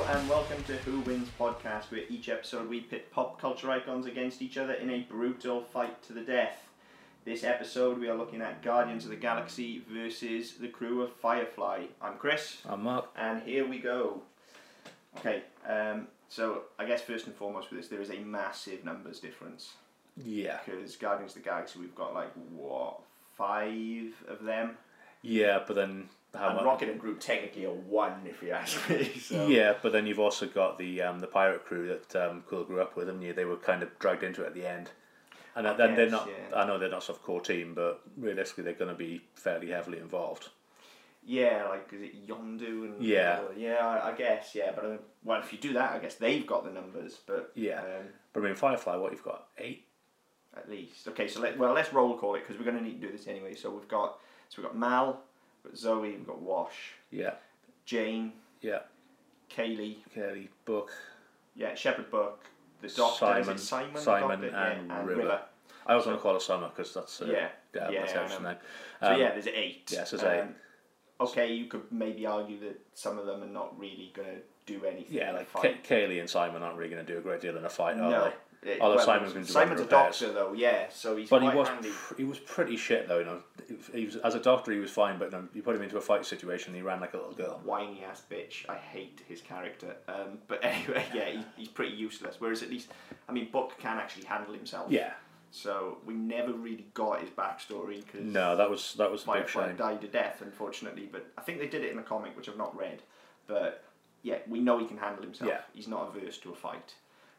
and welcome to Who Wins Podcast, where each episode we pit pop culture icons against each other in a brutal fight to the death. This episode we are looking at Guardians of the Galaxy versus the crew of Firefly. I'm Chris. I'm Mark. And here we go. Okay, so I guess first and foremost with this, there is a massive numbers difference. Yeah. Because Guardians of the Galaxy, we've got 5 of them? Yeah, but then how much? Rocket and Groot technically are 1, if you ask me. So. Yeah, but then you've also got the pirate crew that Quill grew up with, and they were kind of dragged into it at the end. And then they're not. Yeah. I know they're not sort of core team, but realistically, they're going to be fairly heavily involved. Yeah, is it Yondu and I guess but well, if you do that, I guess they've got the numbers, but yeah. But I mean, Firefly, what you've got 8 at least. Okay, so let's roll call it because we're going to need to do this anyway. So we've got Mal, we've got Zoe, we've got Wash. Yeah. Jane. Yeah. Kaylee, Book. Yeah, Shepherd Book. The Doctor. Simon and River. I always want to call her Summer because that's that's her name. So there's 8. Yes, there's 8. Okay, you could maybe argue that some of them are not really going to do anything. Yeah, Kaylee and Simon aren't really going to do a great deal in a fight, are they? Although Simon's a doctor though, so he's quite handy. He was pretty shit though, He was, as a doctor he was fine, but you put him into a fight situation and he ran like a little girl. Whiny ass bitch. I hate his character. But anyway, he's pretty useless. Whereas at least, Book can actually handle himself. Yeah. So we never really got his backstory because that was a big shame. Died to death, unfortunately. But I think they did it in a comic, which I've not read. But yeah, we know he can handle himself. Yeah. He's not averse to a fight.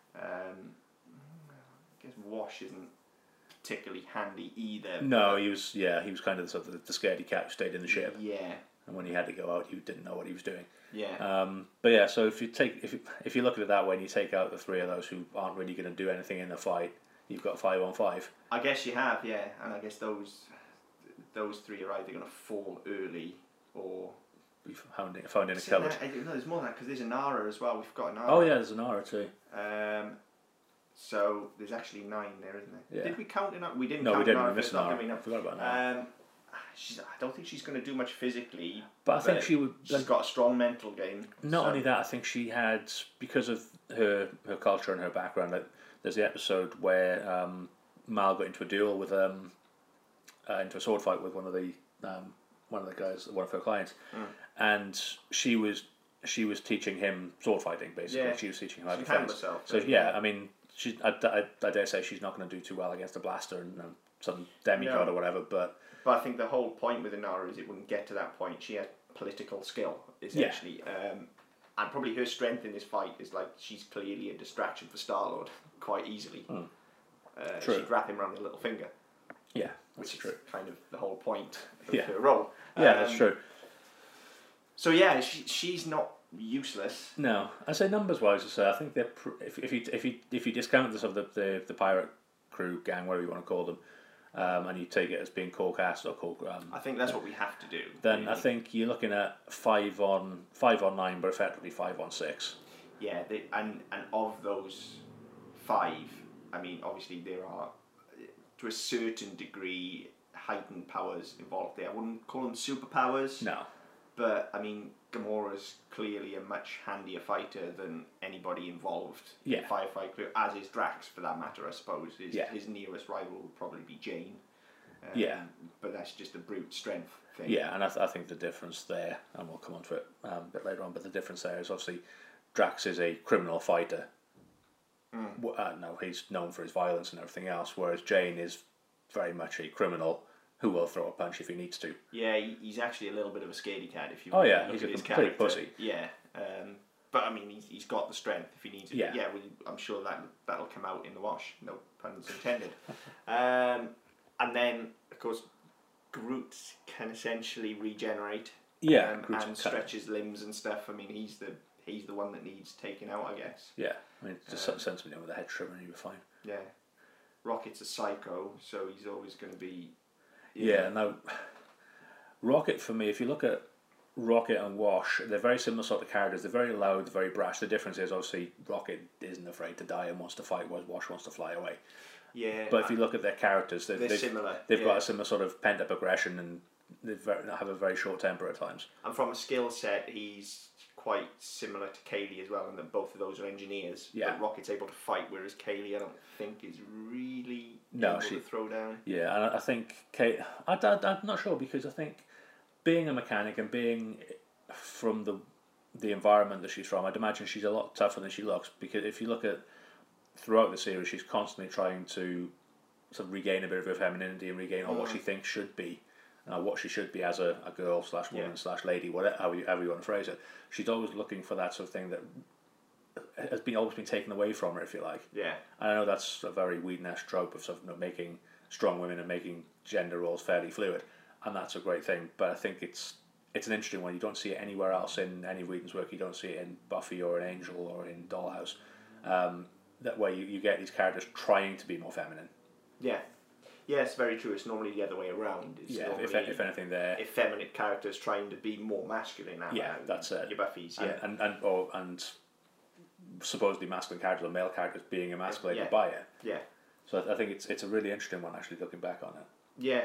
I guess Wash isn't particularly handy either. No, he was kind of the scaredy cat who stayed in the ship. Yeah. And when he had to go out, you didn't know what he was doing. Yeah. But yeah, so if you look at it that way and you take out the 3 of those who aren't really going to do anything in the fight, you've got 5 on 5. I guess you have, yeah, and I guess those 3 are either going to fall early or be found in a cupboard. No, there's more than that because there's Inara as well. We've got Inara. Oh yeah, there's Inara too. So there's actually 9 there, isn't there? Yeah. Did we count Inara? We didn't. No, count we didn't. Inara, We missed Inara. I forgot about Inara. I don't think she's going to do much physically. But I think she's got a strong mental game. Not only that, I think she had, because of her culture and her background. There's the episode where Mal got into a duel with into a sword fight with one of the guys, one of her clients, and she was teaching him sword fighting basically. Yeah. She was teaching him how to defend herself. So I dare say she's not going to do too well against a blaster and some demigod or whatever, But I think the whole point with Inara is it wouldn't get to that point. She had political skill essentially. Yeah. And probably her strength in this fight is she's clearly a distraction for Star-Lord quite easily. True. She'd wrap him around the little finger. Yeah, which is true. Kind of the whole point of her role. Yeah, that's true. So yeah, she's not useless. No, I say numbers wise. I think they're if you discount the pirate crew gang, whatever you want to call them. And you take it as being core cast or core. I think that's what we have to do. Then really. I think you're looking at 5 on 9, but effectively 5 on 6. Yeah, and of those 5, obviously there are, to a certain degree, heightened powers involved there. I wouldn't call them superpowers. No. But Gamora's clearly a much handier fighter than anybody involved in Firefly crew, as is Drax for that matter, I suppose. His nearest rival would probably be Jane. But that's just a brute strength thing. Yeah, and I think the difference there, and we'll come on to it a bit later on, but the difference there is obviously Drax is a criminal fighter. No, he's known for his violence and everything else, whereas Jane is very much a criminal who will throw a punch if he needs to. Yeah, he's actually a little bit of a scaredy cat if you. Oh yeah, he's a complete pussy. Yeah, but he's got the strength if he needs it. Yeah, I'm sure that'll come out in the wash. No puns intended. And then of course, Groot can essentially regenerate. Yeah, and stretch his limbs and stuff. He's the one that needs taking out, I guess. Yeah, just sensibly with a head trimmer and he was fine. Yeah, Rocket's a psycho, so he's always going to be. Yeah, now, Rocket for me, if you look at Rocket and Wash, they're very similar sort of characters. They're very loud, very brash. The difference is obviously Rocket isn't afraid to die and wants to fight, whereas Wash wants to fly away. Yeah. But if you look at their characters, they're similar. They've got a similar sort of pent up aggression and they have a very short temper at times. And from a skill set, he's quite similar to Kaylee as well, and that both of those are engineers. Yeah. But Rocket's able to fight, whereas Kaylee, I don't think, is really able to throw down. Yeah, and I think Kate. I'm not sure, because I think being a mechanic and being from the environment that she's from, I'd imagine she's a lot tougher than she looks. Because if you look at throughout the series, she's constantly trying to sort of regain a bit of her femininity and regain what she thinks should be. What she should be as a girl / woman / lady, whatever however you want to phrase it. She's always looking for that sort of thing that has always been taken away from her, if you like. Yeah. And I know that's a very Whedon-esque trope of sort of making strong women and making gender roles fairly fluid, and that's a great thing. But I think it's an interesting one. You don't see it anywhere else in any of Whedon's work. You don't see it in Buffy or in Angel or in Dollhouse. That way you get these characters trying to be more feminine. Yeah. Yeah, it's very true. It's normally the other way around. It's if anything, they're effeminate characters trying to be more masculine. That's it. Your Buffy's, and supposedly masculine characters or male characters being emasculated by it. Yeah. So I think it's a really interesting one, actually, looking back on it. Yeah.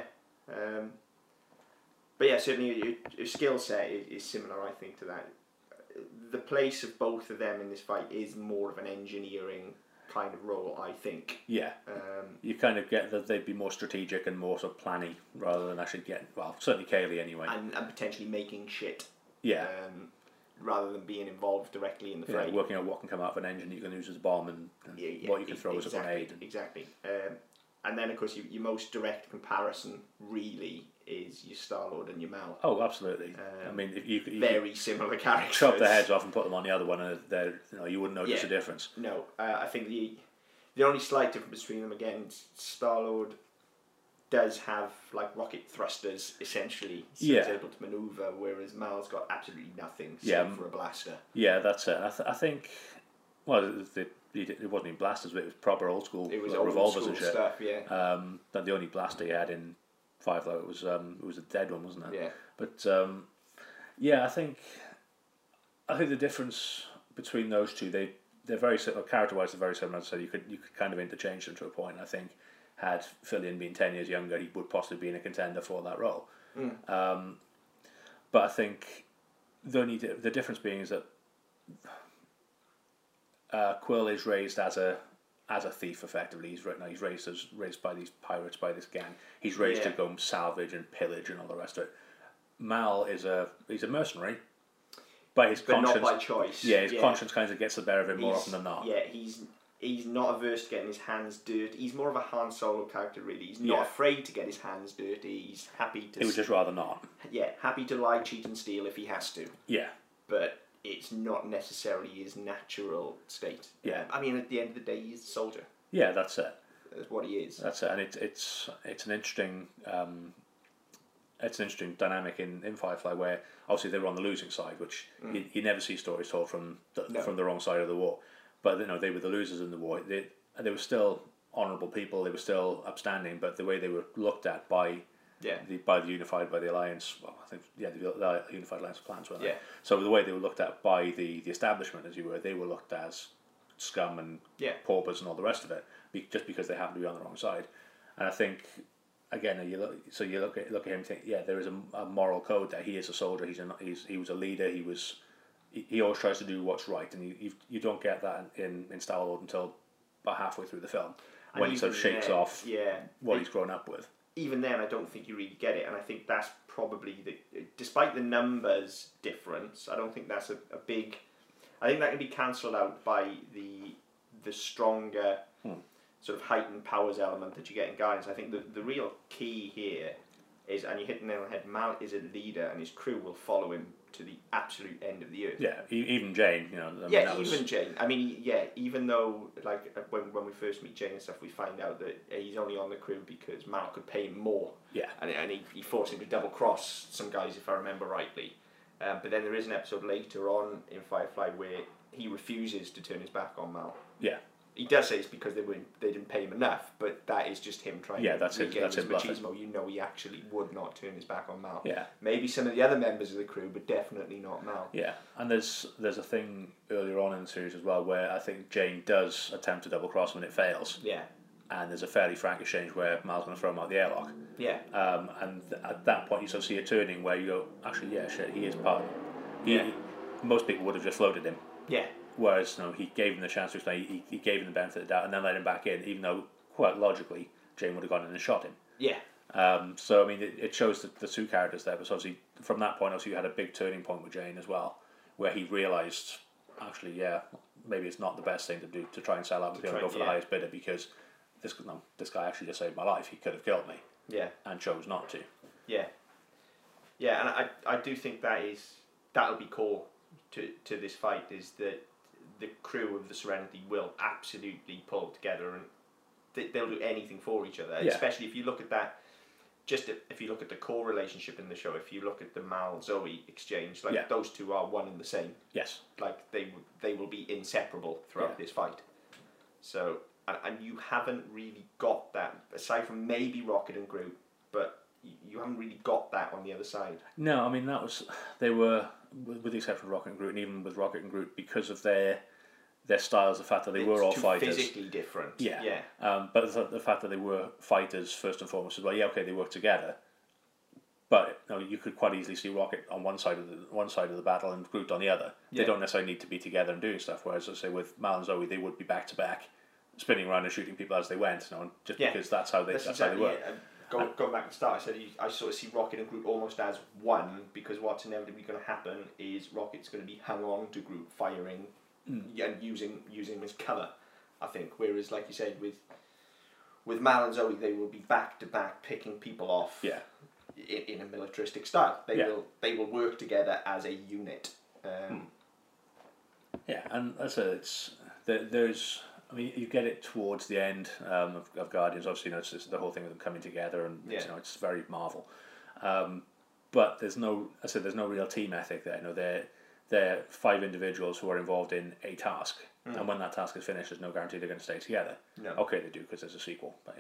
But yeah, certainly your skill set is similar, I think, to that. The place of both of them in this fight is more of an engineering kind of role, I think. Yeah. You kind of get that they'd be more strategic and more sort of planny rather than actually getting, well, certainly Kaylee anyway. And potentially making shit. Yeah. Rather than being involved directly in the fray. Working out what can come out of an engine you can use as a bomb and what you can throw as a grenade. Exactly. And then, of course, your most direct comparison really is your Star-Lord and your Mal. Oh, absolutely. I mean, if you very similar characters. Chop their heads off and put them on the other one, and you wouldn't notice the difference. No, I think the only slight difference between them, again, Star-Lord does have like rocket thrusters essentially, so he's able to maneuver, whereas Mal's got absolutely nothing except for a blaster. Yeah, that's it. I think, well, it wasn't even blasters, but it was proper old school revolvers and shit. Stuff, yeah. That the only blaster he had in Firefly it was a dead one, wasn't it? Yeah. But I think the difference between those two, they're very similar character-wise. They're very similar. So you could kind of interchange them to a point. I think had Fillion been 10 years younger, he would possibly be in a contender for that role. But I think the difference being is that Quill is raised as a thief, effectively. He's raised by these pirates, by this gang. He's raised to go salvage and pillage and all the rest of it. Mal he's a mercenary, but his conscience, not by choice. Yeah, his conscience kind of gets the better of him more often than not. Yeah, he's not averse to getting his hands dirty. He's more of a Han Solo character, really. He's not afraid to get his hands dirty. He's happy to. He would just rather not. Yeah, happy to lie, cheat, and steal if he has to. Yeah, but it's not necessarily his natural state. Yeah, I mean, at the end of the day, he's a soldier. Yeah, that's it. That's what he is. That's it, and it's an interesting. It's an interesting dynamic in Firefly where obviously they were on the losing side, which you never see stories told from the wrong side of the war. But they were the losers in the war. They were still honourable people. They were still upstanding. But the way they were looked at by the Alliance, well, I think the Unified Alliance plans were. Yeah. So the way they were looked at by the establishment, as you were, they were looked as scum and paupers and all the rest of it, just because they happened to be on the wrong side. And I think, again, you look at him and think, there is a moral code there. He is a soldier. He was a leader. He always tries to do what's right, and you don't get that in Star-Lord until about halfway through the film, when he sort of shakes off what he's grown up with. Even then, I don't think you really get it, and I think that's probably despite the numbers difference, I don't think that's a big. I think that can be cancelled out by the stronger sort of heightened powers element that you get in Guardians. I think the real key here is, and you hit the nail on the head, Mal is a leader, and his crew will follow him to the absolute end of the earth. Yeah, even Jane, Jane. I mean, even though, like, when we first meet Jane and stuff, we find out that he's only on the crew because Mal could pay him more. Yeah. And he forced him to double-cross some guys, if I remember rightly. But then there is an episode later on in Firefly where he refuses to turn his back on Mal. Yeah. He does say it's because they didn't pay him enough, but that is just him trying to regain his machismo. You know, he actually would not turn his back on Mal. Yeah. Maybe some of the other members of the crew, but definitely not Mal. Yeah, and there's a thing earlier on in the series as well where I think Jane does attempt to double cross when it fails. Yeah. And there's a fairly frank exchange where Mal's going to throw him out the airlock. Yeah. And at that point you sort of see a turning where you go, actually, shit, he is part of it. most people would have just floated him. Yeah. Whereas he gave him the chance to explain. He gave him the benefit of the doubt and then let him back in, even though quite logically Jane would have gone in and shot him. Yeah. So I mean, it shows the two characters there. But obviously, from that point, you had a big turning point with Jane as well, where he realised, actually, yeah, maybe it's not the best thing to do to try and sell out and go for the highest bidder, because this guy actually just saved my life. He could have killed me. Yeah. And chose not to. Yeah. Yeah, and I do think that'll be core to this fight, is that the crew of the Serenity will absolutely pull together, and they'll do anything for each other. Yeah. Especially if you look at that. If you look at the core relationship in the show, if you look at the Mal-Zoe exchange, those two are one and the same. Yes. Like they will be inseparable throughout this fight. So, and you haven't really got that, aside from maybe Rocket and Groot, but you haven't really got that on the other side. No, I mean, they were, with the exception of Rocket and Groot, and even with Rocket and Groot, because of their styles, the fact that they were all fighters. Physically different. Yeah. But the fact that they were fighters first and foremost as well. Yeah, okay, they work together. But you could quite easily see Rocket on one side of the battle and Groot on the other. Yeah. They don't necessarily need to be together and doing stuff. Whereas, I say, with Mal and Zoe, they would be back to back, spinning around and shooting people as they went. Because that's how they work. Yeah. Going back to the start, I said I sort of see Rocket and Groot almost as one, because what's inevitably going to happen is Rocket's going to be hung on to Groot, firing. And using him as cover, I think. Whereas, like you said, with Mal and Zoe, they will be back to back picking people off. Yeah. In a militaristic style, they will work together as a unit. Yeah, and as I said, there's. I mean, you get it towards the end of Guardians. Obviously, it's just the whole thing of them coming together, and it's very Marvel. But there's no real team ethic there. They're 5 individuals who are involved in a task, and when that task is finished, there's no guarantee they're going to stay together. No. Okay, they do because there's a sequel, but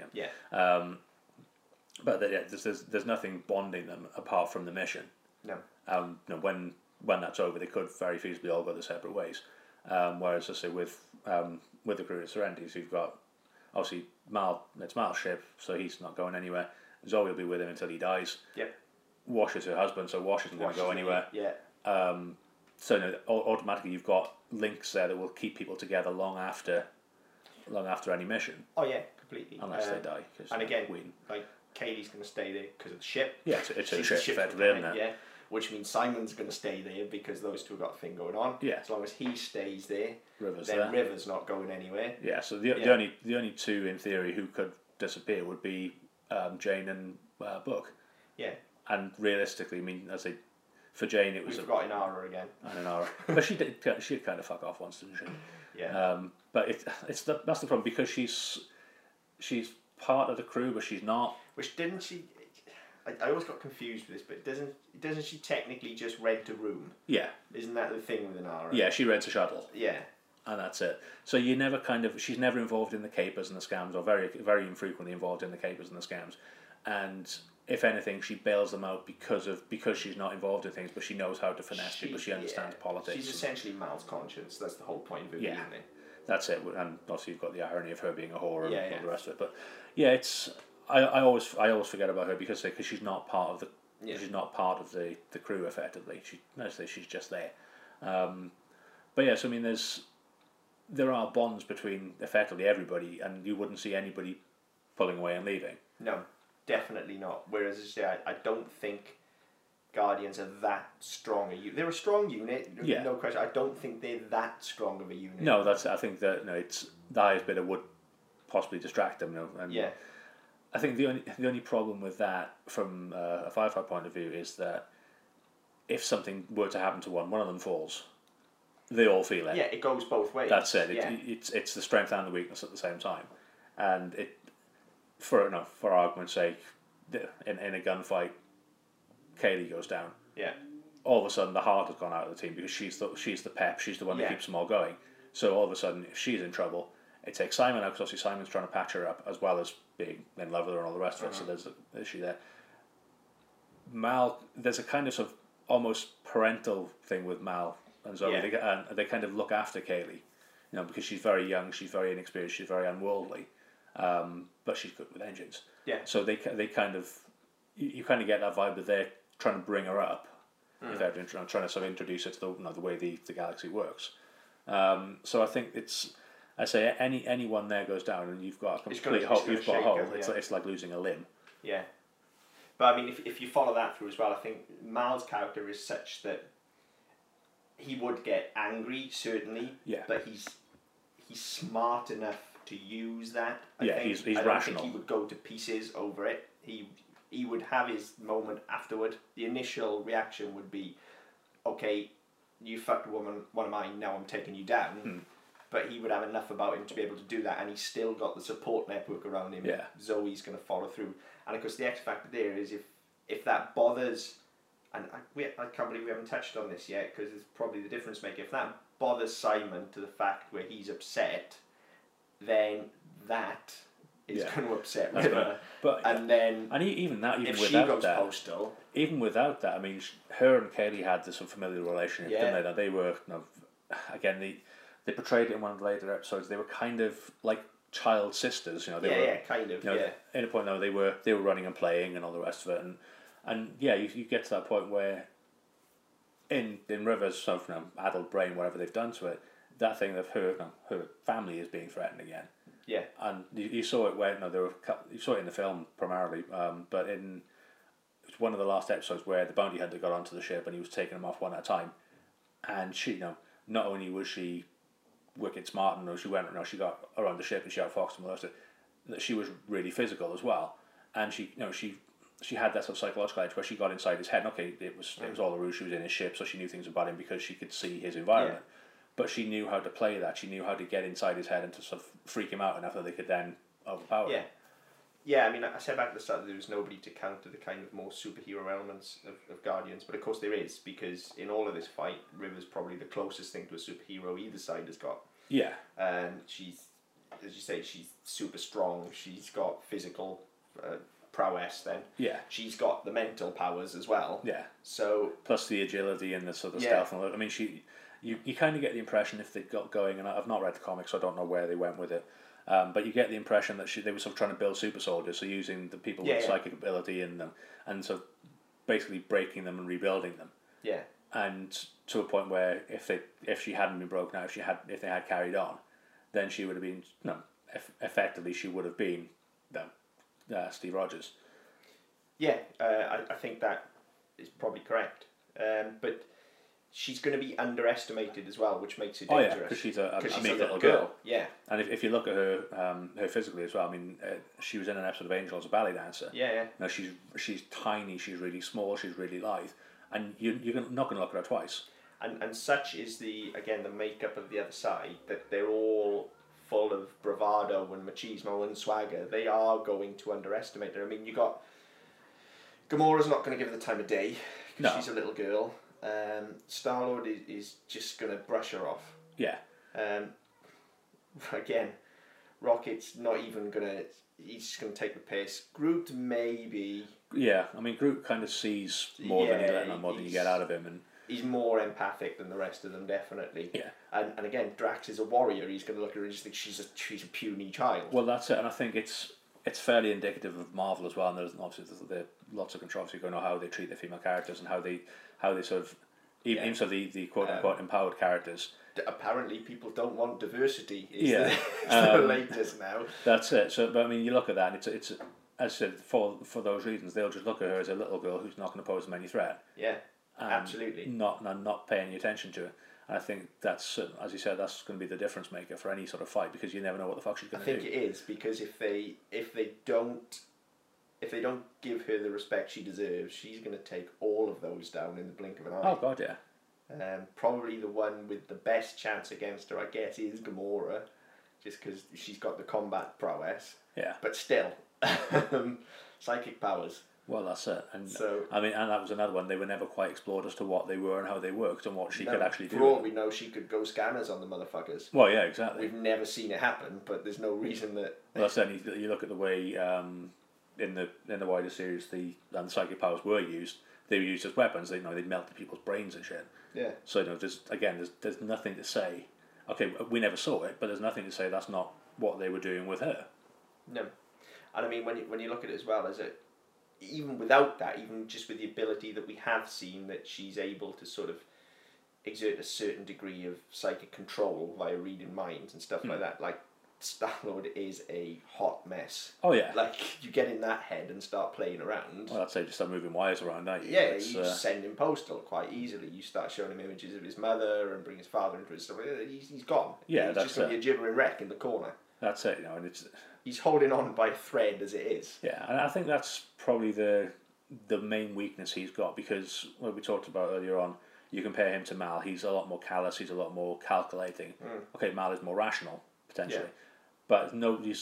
but there's nothing bonding them apart from the mission. No. When that's over, they could very feasibly all go their separate ways. Whereas, I say, with the crew of Serenities, you've got obviously it's Mal's ship, so he's not going anywhere. Zoe will be with him until he dies. Yep. Wash is her husband, so Wash isn't going to go anywhere. Yeah. So automatically you've got links there that will keep people together long after any mission. Oh yeah, completely. Unless they die. And again, like Kaylee's going to stay there because of the ship. Yeah, it's a ship effectively, isn't it? Yeah, which means Simon's going to stay there because those two have got a thing going on. Yeah. As long as he stays there, River's not going anywhere. Yeah. So the only two in theory who could disappear would be Jane and Book. Yeah. And realistically, I mean, as they. For Jane, it was. We've got Inara again. And Inara, but she'd kind of fuck off once, didn't she? Yeah. But that's the problem, because she's part of the crew, but she's not. Which didn't she? I always got confused with this, but doesn't she technically just rent a room? Yeah. Isn't that the thing with Inara? Yeah, she rents a shuttle. Yeah. And that's it. So she's never involved in the capers and the scams, or very very infrequently involved in the capers and the scams, and. If anything, she bails them out because she's not involved in things, but she knows how to finesse people. She understands politics. She's essentially Mal's conscience. That's the whole point of it, isn't it? That's it. And obviously, you've got the irony of her being a whore and all the rest of it. But yeah, it's I always forget about her because she's not part of the crew effectively. She's just there. But yes, I mean, there are bonds between effectively everybody, and you wouldn't see anybody pulling away and leaving. No. Definitely not. Whereas, I don't think Guardians are that strong a unit. They're a strong unit, no question. I don't think they're that strong of a unit. No, I think that it's the highest bidder would possibly distract them. And I think the only problem with that, from a firefighter point of view, is that if something were to happen to one of them falls, they all feel it. Yeah, it goes both ways. That's it. It's the strength and the weakness at the same time, and it. For argument's sake, in a gunfight, Kaylee goes down. Yeah. All of a sudden, the heart has gone out of the team because she's the pep. She's the one that keeps them all going. So all of a sudden, if she's in trouble, it takes Simon out because obviously Simon's trying to patch her up as well as being in love with her and all the rest of it. So there's an issue there. Mal, there's a kind of almost parental thing with Mal and Zoe. They kind of look after Kaylee, because she's very young, she's very inexperienced, she's very unworldly. But she's good with engines. Yeah. So they kind of you kind of get that vibe that they're trying to bring her up, if they're trying to sort of introduce it to the way the galaxy works. So I think I say anyone there goes down and you've got a complete hole. You've got a hole. It's like losing a limb. Yeah, but I mean, if you follow that through as well, I think Mal's character is such that he would get angry, certainly. Yeah. But he's smart enough to use that. I think. He's rational. I don't think he would go to pieces over it. He would have his moment afterward. The initial reaction would be, okay, you fucked one of mine, now I'm taking you down. But he would have enough about him to be able to do that, and he's still got the support network around him. Yeah. Zoe's going to follow through. And of course the X factor there is if that bothers, and I can't believe we haven't touched on this yet, because it's probably the difference maker. If that bothers Simon to the fact where he's upset, then that is going to upset River. Even if she goes postal, even without that, I mean, her and Kaylee had this familiar relationship, didn't they? That they were, again, they portrayed it in one of the later episodes. They were kind of like child sisters, They were, kind of. In a point now, they were running and playing and all the rest of it, and you get to that point where, in River's sort of adult brain, whatever they've done to it, that thing of her family is being threatened again. Yeah, and you saw it where you saw it in the film primarily, but it was one of the last episodes where the bounty hunter got onto the ship and he was taking them off one at a time, and she, not only was she wicked smart and she got around the ship and she outfoxed and all the rest of it, that she was really physical as well, and she had that sort of psychological edge where she got inside his head. And okay, it was all the ruse. She was in his ship, so she knew things about him because she could see his environment. Yeah. But she knew how to play that. She knew how to get inside his head and to sort of freak him out enough that they could then overpower him. Yeah, I mean, I said back at the start that there was nobody to counter the kind of more superhero elements of Guardians, but of course there is, because in all of this fight, River's probably the closest thing to a superhero either side has got. Yeah. And she's, as you say, she's super strong. She's got physical prowess then. Yeah. She's got the mental powers as well. Yeah. So plus the agility and the sort of stealth. I mean, you kind of get the impression, if they got going, and I've not read the comics, so I don't know where they went with it, but you get the impression that they were sort of trying to build super soldiers, so using the people with psychic ability in them, and so basically breaking them and rebuilding them. Yeah. And to a point where if she hadn't been broken out, if they had carried on, then she would have been effectively she would have been Steve Rogers. Yeah, I think that is probably correct, but she's going to be underestimated as well, which makes it dangerous. Because she's a meek little girl. Yeah. And if you look at her physically as well, I mean, she was in an episode of Angel as a ballet dancer. Yeah. Now she's tiny, she's really small, she's really lithe, and you're not going to look at her twice. And such is the makeup of the other side, that they're all full of bravado and machismo and swagger. They are going to underestimate her. I mean, you got Gamora's not going to give her the time of day because she's a little girl. Star-Lord is just going to brush her off. Yeah. Again, Rocket's not even going to... He's just going to take the piss. Groot, maybe... Yeah, I mean, Groot kind of sees more than you get out of him. And he's more empathic than the rest of them, definitely. Yeah. And again, Drax is a warrior. He's going to look at her and just think she's a puny child. Well, that's it. And I think it's fairly indicative of Marvel as well. And there's obviously lots of controversy going on how they treat their female characters and how they sort of... Even so the quote-unquote empowered characters. Apparently people don't want diversity. It's the latest now. That's it. So, but I mean, you look at that and it's as I said, for those reasons, they'll just look at her as a little girl who's not going to pose them any threat. Yeah, absolutely. Not paying any attention to it. And I think that's, as you said, that's going to be the difference maker for any sort of fight, because you never know what the fuck she's going to do. I think it is, because if they don't give her the respect she deserves, she's going to take all of those down in the blink of an eye. Oh God, yeah. Probably the one with the best chance against her, I guess, is Gamora, just because she's got the combat prowess. Yeah. But still, psychic powers. Well, that's it. And I mean, and that was another one. They were never quite explored as to what they were and how they worked and what she could actually do. For all we know, she could go scanners on the motherfuckers. Well, yeah, exactly. We've never seen it happen, but there's no reason that. Well, that's it. You look at the way in the wider series, the psychic powers were used. They were used as weapons. They melted people's brains and shit. Yeah. So there's nothing to say. Okay, we never saw it, but there's nothing to say that's not what they were doing with her. No, and I mean when you look at it as well, even without that, even just with the ability that we have seen that she's able to sort of exert a certain degree of psychic control via reading minds and stuff like that, like Star-Lord is a hot mess. Oh yeah. Like, you get in that head and start playing around. Well, I'd say just start moving wires around, don't you? Yeah, you send him postal quite easily. You start showing him images of his mother and bring his father into his stuff. He's gone. Yeah, he's that's just going to be a gibbering wreck in the corner. That's it, and it's... He's holding on by a thread as it is. Yeah, and I think that's probably the main weakness he's got, because what we talked about earlier on, you compare him to Mal, he's a lot more callous, he's a lot more calculating. Okay, Mal is more rational, potentially. Yeah. But nobody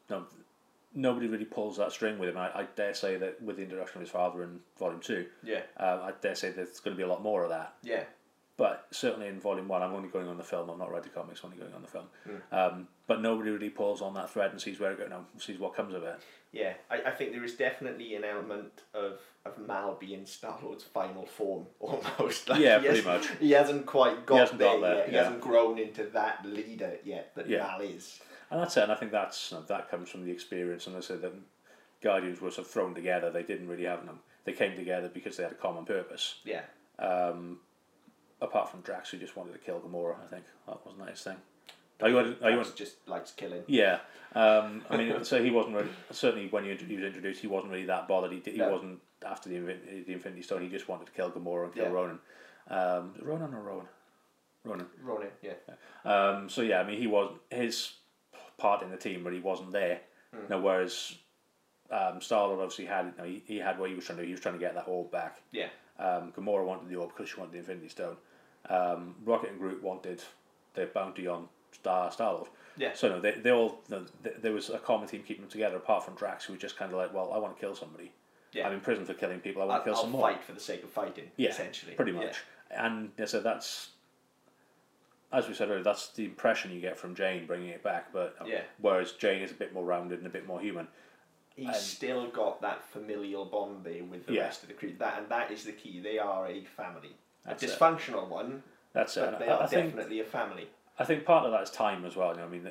really pulls that string with him. I dare say that with the introduction of his father in Volume 2, I dare say there's going to be a lot more of that. Yeah. But certainly in Volume 1, I'm only going on the film, I've not read the comics, I'm only going on the film. But nobody really pulls on that thread and sees where it goes, sees what comes of it. Yeah, I think there is definitely an element of Mal being Star-Lord's final form, almost. Like yeah, pretty much. He hasn't quite got there yet. He yeah. hasn't grown into that leader yet that Mal is. And that's it, and I think that comes from the experience, and I said that Guardians were sort of thrown together, they didn't really have them. They came together because they had a common purpose. Yeah. Apart from Drax, who just wanted to kill Gamora, I think. That wasn't his thing. Drax just likes killing. Yeah. I mean, so he wasn't really, certainly when he was introduced, he wasn't really that bothered. He wasn't, after the Infinity Stone, he just wanted to kill Gamora and kill Ronan. Ronan or Rowan? Ronan. Ronan, yeah. So yeah, I mean, he was his part in the team, but he wasn't there. Now, whereas Star-Lord obviously had, he had what he was trying to do. He was trying to get that orb back. Yeah. Gamora wanted the orb because she wanted the Infinity Stone. Rocket and Groot wanted their bounty on Star-Lord. Yeah. So they all there was a common team keeping them together, apart from Drax, who was just kind of like, well, I want to kill somebody. Yeah. I'm in prison for killing people. I want to kill some more. I'll fight for the sake of fighting. Yeah, essentially. Pretty much. Yeah. And so that's, as we said earlier, that's the impression you get from Jane bringing it back. But whereas Jane is a bit more rounded and a bit more human. He's still got that familial bond there with the rest of the crew. That is the key. They are a family. That's a dysfunctional one. That's but they are definitely a family. I think part of that is time as well. I mean,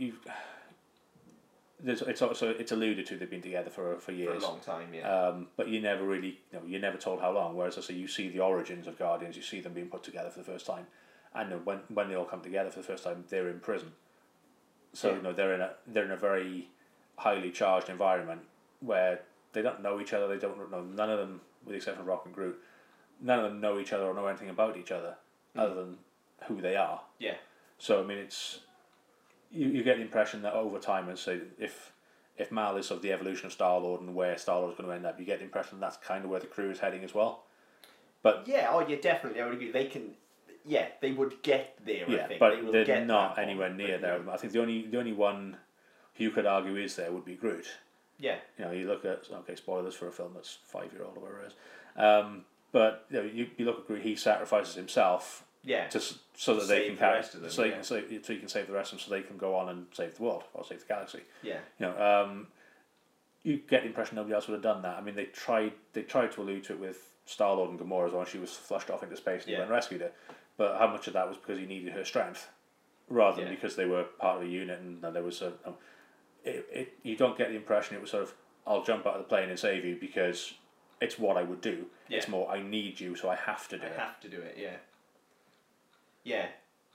it's alluded to they've been together for years, for a long time. But you never really, you're never told how long. Whereas I say you see the origins of Guardians, you see them being put together for the first time, and when they all come together for the first time, they're in prison. So they're in a very highly charged environment where they don't know each other. They don't know, none of them, with the exception of Rock and Groot, none of them know each other or know anything about each other other than who they are. Yeah. So I mean, it's you get the impression that over time, and so if Mal is sort of the evolution of Star-Lord and where Star-Lord is going to end up, you get the impression that's kind of where the crew is heading as well. But definitely, I would agree. They can, they would get there. Yeah, I think. But they're not anywhere near there. I think the only one who you could argue is there would be Groot. Yeah. You look at spoilers for a film that's 5-year-old or whatever it is. But you look at Groot, he sacrifices himself. Yeah. So that they can carry, so you can save the rest of them, so they can go on and save the world or save the galaxy. Yeah. You get the impression nobody else would have done that. I mean, they tried to allude to it with Star-Lord and Gamora as well. She was flushed off into space and he went and rescued her. But how much of that was because he needed her strength, rather than because they were part of a unit and there was a. You don't get the impression it was sort of, I'll jump out of the plane and save you because it's what I would do. Yeah. It's more, I need you, so I have to do it. I have to do it, yeah. Yeah.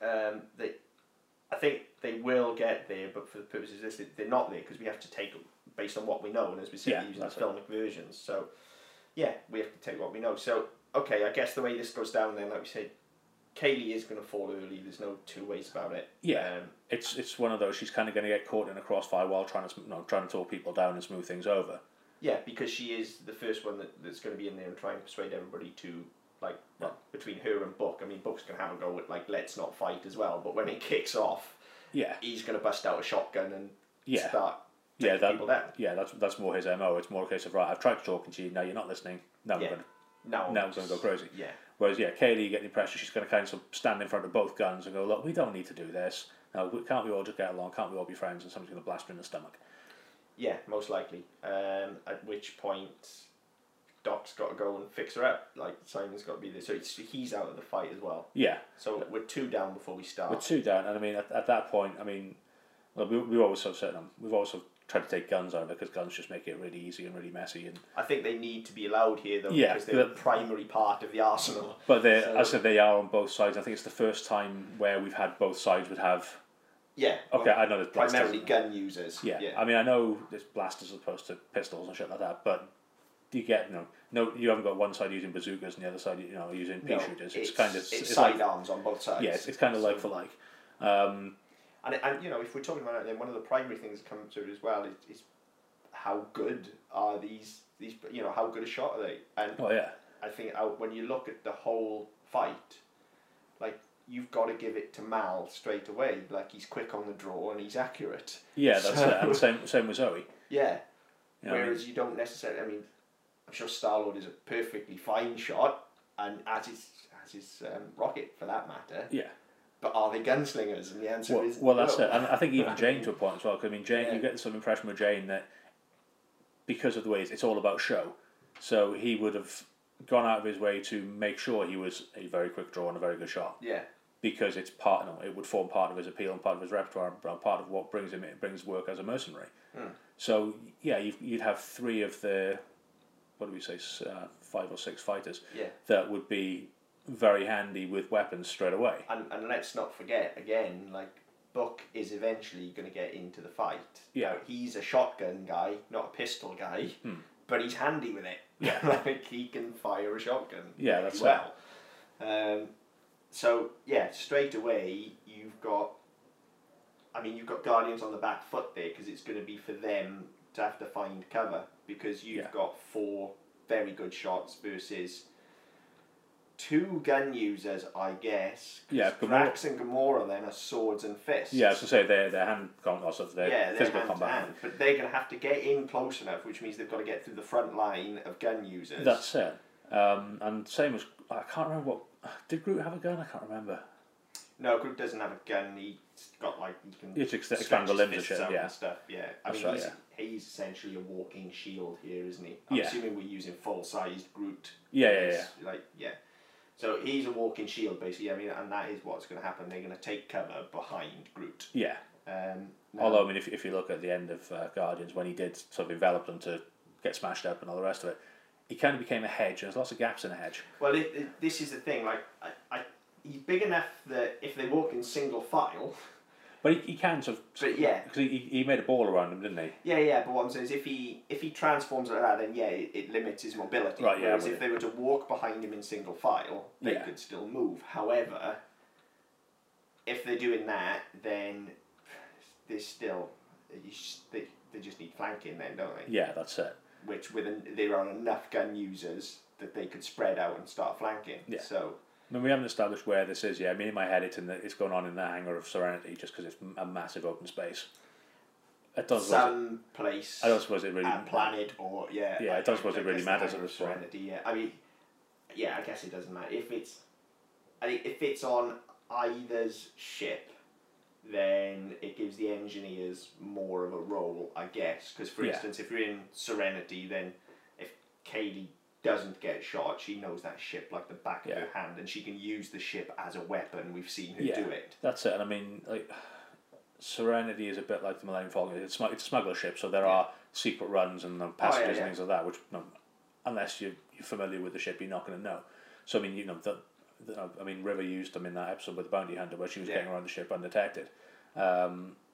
I think they will get there, but for the purposes of this, they're not there because we have to take them based on what we know, and as we said, using the filmic versions. So, yeah, we have to take what we know. So, okay, I guess the way this goes down then, like we said, Kaylee is going to fall early. There's no two ways about it. Yeah, it's one of those. She's kind of going to get caught in a crossfire while trying to talk people down and smooth things over. Yeah, because she is the first one that's going to be in there and try and persuade everybody to between her and Book. I mean, Book's going to have a go at let's not fight as well. But when it kicks off, he's going to bust out a shotgun and start taking people down. Yeah, that's more his MO. It's more a case of I've tried talking to you. Now you're not listening. Now I'm going to go crazy. Yeah. Whereas, Kaylee, you get the impression she's going to kind of stand in front of both guns and go, look, we don't need to do this. No, can't we all just get along? Can't we all be friends? And somebody's going to blast her in the stomach. Yeah, most likely. At which point, Doc's got to go and fix her up. Simon's got to be there. So he's out of the fight as well. Yeah. So we're 2 down before we start. We're 2 down. And I mean, at that point, I mean, we've always sort of said, we've also try to take guns out of it because guns just make it really easy and really messy. And I think they need to be allowed here though, because they're the primary part of the arsenal. But as I said, they are on both sides. I think it's the first time where we've had both sides would have. Yeah. Okay, I know there's blasters. Primarily gun users. Yeah. I mean, I know there's blasters as opposed to pistols and shit like that, but you get no, you haven't got one side using bazookas and the other side using pea shooters. It's kind of it's sidearms on both sides. Yeah, it's kind of like for like. And if we're talking about it, then one of the primary things that comes to it as well is how good are these how good a shot are they? And I think when you look at the whole fight, like, you've got to give it to Mal straight away. Like, he's quick on the draw and he's accurate. Yeah, that's it. And same with Zoe. Yeah. Whereas you don't necessarily. I mean, I'm sure Star-Lord is a perfectly fine shot, and as is Rocket for that matter. Yeah. But are they gunslingers? And the answer is well, that's it. And I think even Jane to a point as well. Because I mean, Jane, you get some impression with Jane that because of the way it's all about show, so he would have gone out of his way to make sure he was a very quick draw and a very good shot. Yeah. Because it's it would form part of his appeal and part of his repertoire and part of what brings work as a mercenary. So yeah, you'd have three of the, what do we say, 5 or 6 fighters that would be very handy with weapons straight away. And let's not forget again, like, Buck is eventually going to get into the fight. Yeah, now, he's a shotgun guy, not a pistol guy, but he's handy with it. Yeah, like, he can fire a shotgun. Yeah, that's well. So yeah, straight away you've got Guardians on the back foot there, because it's going to be for them to have to find cover, because you've got 4 very good shots versus 2 gun users, I guess. Yeah, Drax and Gamora then are swords and fists. Yeah, I was going to say they're hand combat, they're physical combat. Hand, but they're going to have to get in close enough, which means they've got to get through the front line of gun users. That's it. And same as, I can't remember did Groot have a gun? I can't remember. No, Groot doesn't have a gun. He's got he can expand the limbs and shit. Yeah, and stuff. Yeah, I mean, he's essentially a walking shield here, isn't he? I'm assuming we're using full-sized Groot. Yeah. So he's a walking shield, basically. I mean, and that is what's going to happen. They're going to take cover behind Groot. Yeah. Although, I mean, if you look at the end of Guardians, when he did sort of envelop them to get smashed up and all the rest of it, he kind of became a hedge. There's lots of gaps in the hedge. Well, this is the thing. Like, he's big enough that if they walk in single file. But he can sort of. But yeah. Because he made a ball around him, didn't he? Yeah. But what I'm saying is, if he transforms like that, then it limits his mobility. Right. Yeah. Whereas if they were to walk behind him in single file, they could still move. However, if they're doing that, then there's still they just need flanking, then, don't they? Yeah, that's it. Which there are enough gun users that they could spread out and start flanking. Yeah. So. I mean, we haven't established where this is yet. I mean, in my head, it's going on in the hangar of Serenity, just because it's a massive open space. Some place. I don't suppose it really. Planet or Yeah, I don't suppose it really matters at this point. Serenity. Yeah, I mean, I guess it doesn't matter if it's on either's ship, then it gives the engineers more of a role, I guess. Because for instance, if you're in Serenity, then if Kaylee doesn't get shot, she knows that ship like the back of her hand, and she can use the ship as a weapon. We've seen her do it. That's it. And I mean, like, Serenity is a bit like the Millennium Falcon. It's a smuggler ship, so there are secret runs and passages and things like that, which unless you're familiar with the ship, you're not going to know. So I mean, River used them in that episode with the Bounty Hunter, where she was getting around the ship undetected. I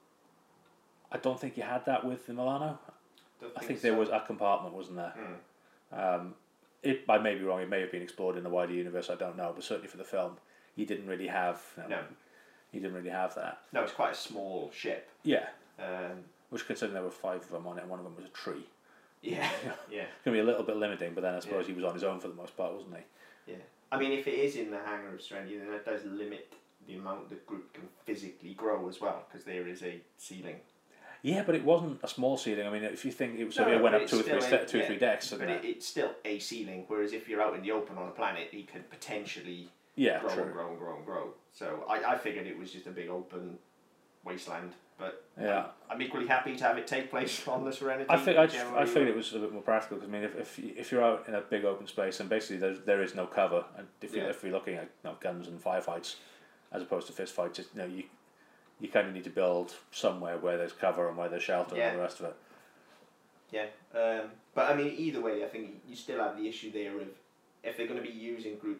don't think you had that with the Milano. I think there was a compartment, wasn't there? I may be wrong. It may have been explored in the wider universe. I don't know, but certainly for the film, he didn't really have. He didn't really have that. No, it's quite a small ship. Yeah. Which, considering there were 5 of them on it, and one of them was a tree. Yeah. It's going to be a little bit limiting, but then I suppose he was on his own for the most part, wasn't he? Yeah. I mean, if it is in the hangar of Serenity, then that does limit the amount the group can physically grow as well, because there is a ceiling. Yeah, but it wasn't a small ceiling. I mean, if you think it went up 2 or 3 decks. But it's still a ceiling, whereas if you're out in the open on a planet, it could potentially grow. So I figured it was just a big open wasteland. But I'm equally happy to have it take place on the Serenity. I figured it was a bit more practical, because I mean, if you're out in a big open space and basically there is no cover, and if you're looking at guns and firefights as opposed to fist fights, you kind of need to build somewhere where there's cover and where there's shelter and the rest of it. Yeah, but I mean, either way, I think you still have the issue there of if they're going to be using Groot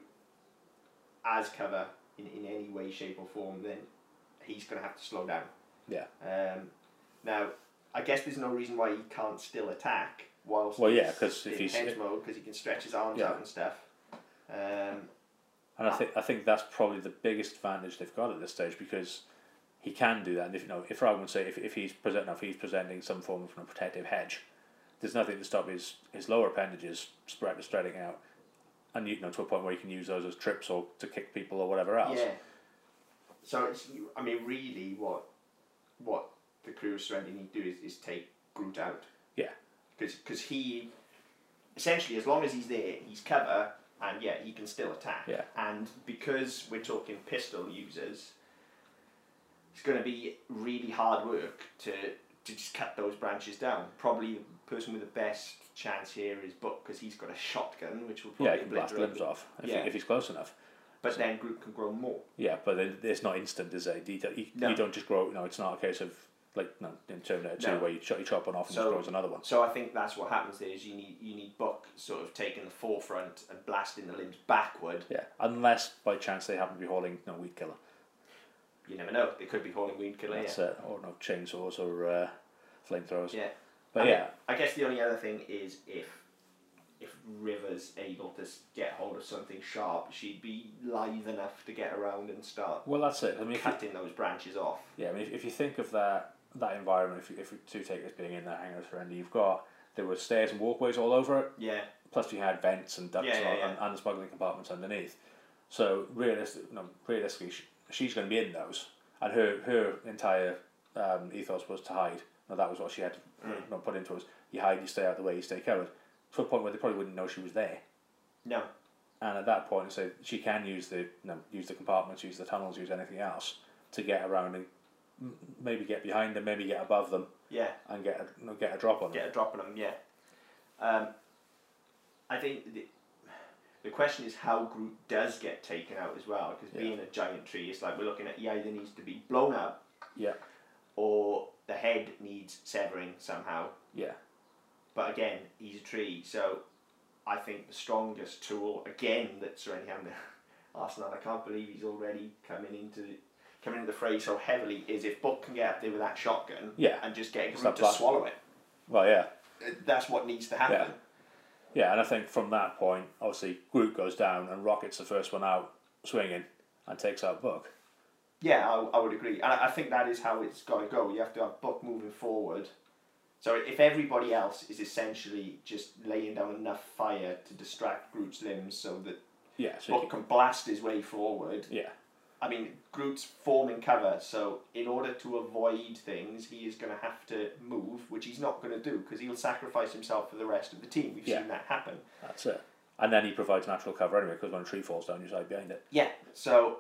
as cover in any way, shape or form, then he's going to have to slow down. Yeah. Now, I guess there's no reason why he can't still attack whilst because if he's in hench mode, because he can stretch his arms out and stuff. And I think that's probably the biggest advantage they've got at this stage, because he can do that. And if for argument's sake, if he's presenting some form of a protective hedge, there's nothing to stop his lower appendages spreading out, and to a point where you can use those as trips or to kick people or whatever else. Yeah. So really, what the crew of Serenity need to do is take Groot out. Yeah. Because he, essentially, as long as he's there, he's cover, and he can still attack. Yeah. And because we're talking pistol users, it's going to be really hard work to just cut those branches down. Probably the person with the best chance here is Buck, because he's got a shotgun, which will probably he can blast limbs off if he's close enough. But then Groot can grow more. Yeah, but it's not instant, is it? You don't just grow. It's not a case of in Terminator 2 where you chop one off and just grows another one. So I think that's what happens there. Is you need Buck sort of taking the forefront and blasting the limbs backward. Yeah, unless by chance they happen to be hauling Weed Killer. You never know. They could be hauling Weed Killer. That's it. Or chainsaws or flamethrowers. Yeah. But I guess the only other thing is if River's able to get hold of something sharp, she'd be lithe enough to get around and start. Well, that's it. I mean, cutting those branches off. Yeah, I mean, if you think of that environment, if we do take this being in the hangar Serenity, there were stairs and walkways all over it. Yeah. Plus, you had vents and ducts and the smuggling compartments underneath. So realistically, she's going to be in those, and her entire ethos was to hide. Now that was what she had to put into us. You hide, you stay out of the way, you stay covered. To a point where they probably wouldn't know she was there. No. And at that point, so she can use the compartments, use the tunnels, use anything else to get around and maybe get behind them, maybe get above them. Yeah. And get a drop on them. Get a drop on them, yeah. I think the question is how Groot does get taken out as well, because being a giant tree, it's like we're looking at he either needs to be blown up, or the head needs severing somehow. Yeah. But again, he's a tree, so I think the strongest tool again that Serenity have Arsenal, I can't believe he's already coming into the fray so heavily, is if Buck can get up there with that shotgun and just get Groot to swallow it. Well, yeah. That's what needs to happen. Yeah, and I think from that point, obviously, Groot goes down and Rocket's the first one out swinging and takes out Buck. Yeah, I would agree. And I think that is how it's got to go. You have to have Buck moving forward. So if everybody else is essentially just laying down enough fire to distract Groot's limbs so that Buck can blast his way forward. Yeah. I mean, Groot's forming cover, so in order to avoid things, he is going to have to move, which he's not going to do, because he'll sacrifice himself for the rest of the team. We've seen that happen. That's it. And then he provides natural cover anyway, because when a tree falls down, you hide behind it. Yeah, so,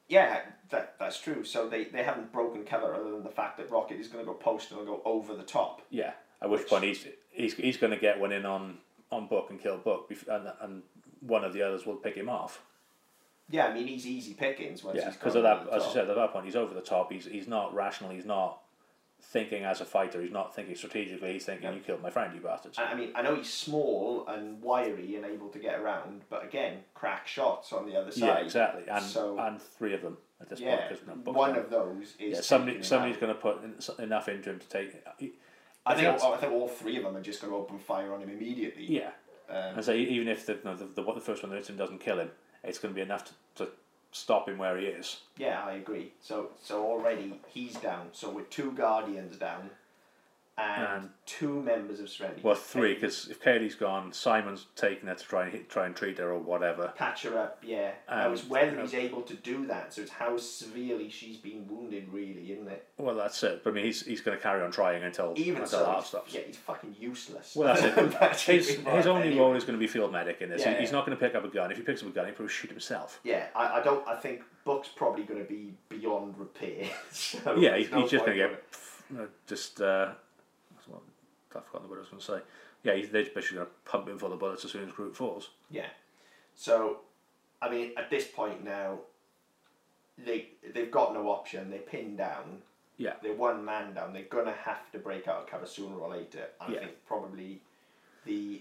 that's true. So they haven't broken cover other than the fact that Rocket is going to go post and go over the top. Yeah, at which point he's going to get one in on Buck and kill Buck, and one of the others will pick him off. Yeah, I mean, he's easy pickings once he's because as I said, at that point, he's over the top. He's not rational. He's not thinking as a fighter. He's not thinking strategically. He's thinking, you killed my friend, you bastards. I mean, I know he's small and wiry and able to get around, but again, crack shots on the other side. Yeah, exactly. And three of them at this point. Cause one of those is somebody's going to put enough into him to take. I think all three of them are just going to open fire on him immediately. Yeah, and so even if the first one that hits him doesn't kill him, it's going to be enough to stop him where he is. Yeah, I agree. So already he's down. So with 2 Guardians down and 2 members of Serenity. Well, 3, because if Kaylee's gone, Simon's taken her to try and treat her or whatever. Patch her up, yeah. Now it's whether he's able to do that. So it's how severely she's been wounded, really, isn't it? Well, that's it. But I mean, he's going to carry on trying until the heart stops. Yeah, he's fucking useless. Well, that's it. his only role is going to be field medic in this. Yeah, he's not going to pick up a gun. If he picks up a gun, he'll probably shoot himself. Yeah, I think Buck's probably going to be beyond repair. So yeah, he's just going to get I've forgotten what I was going to say. Yeah, they're basically going to pump him full of bullets as soon as Groot falls. Yeah. So, I mean, at this point now, they've got no option. They're pinned down. Yeah. They're one man down. They're gonna have to break out of cover sooner or later. And I think probably the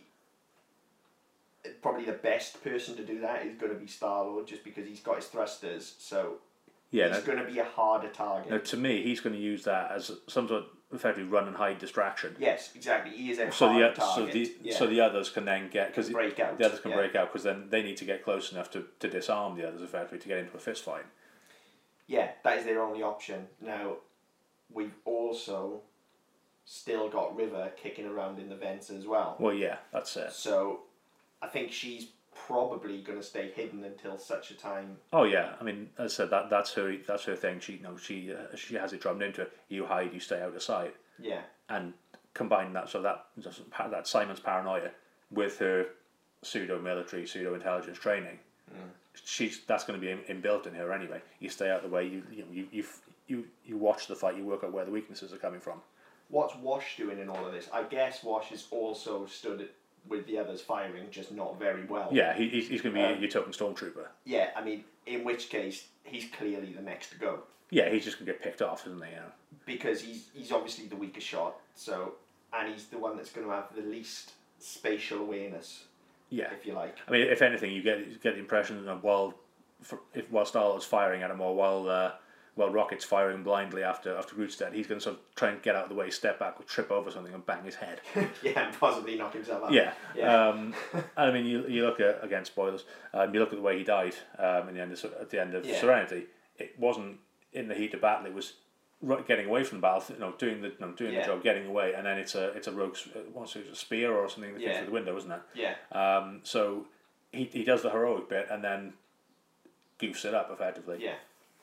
best person to do that is going to be Star-Lord, just because he's got his thrusters. So he's going to be a harder target. No, to me, he's going to use that as some sort of effectively run and hide distraction. Yes, exactly. He is a hard target. So the others can then break out. The others can break out because then they need to get close enough to disarm the others effectively to get into a fist fight. Yeah, that is their only option. Now, we've also still got River kicking around in the vents as well. Well, yeah, that's it. So I think she's probably going to stay hidden until such a time. Oh yeah, I mean, as I said, that's her thing. She has it drummed into her. You hide, you stay out of sight. Yeah. And combine that, so that Simon's paranoia with her pseudo-military, pseudo-intelligence training. That's going to be inbuilt in her anyway. You stay out of the way. You watch the fight. You work out where the weaknesses are coming from. What's Wash doing in all of this? I guess Wash is also stood with the others firing, just not very well. Yeah, he's going to be your token stormtrooper. Yeah, I mean, in which case, he's clearly the next to go. Yeah, he's just going to get picked off, isn't he? Yeah. Because he's obviously the weakest shot, and he's the one that's going to have the least spatial awareness. Yeah, if you like. I mean, if anything, you get the impression that while Star-Lord's firing at him, or while Rocket's firing blindly after Groot's dead, he's going to sort of try and get out of the way, step back, or trip over something and bang his head. Yeah, and possibly knock himself out. Yeah. I mean, you look at, again, spoilers. You look at the way he died at the end of Serenity. It wasn't in the heat of battle. It was getting away from the battle, doing the job, getting away, and then it's a rogue, what's it, a spear or something that came through the window, isn't it? Yeah. So he does the heroic bit and then goofs it up effectively. Yeah.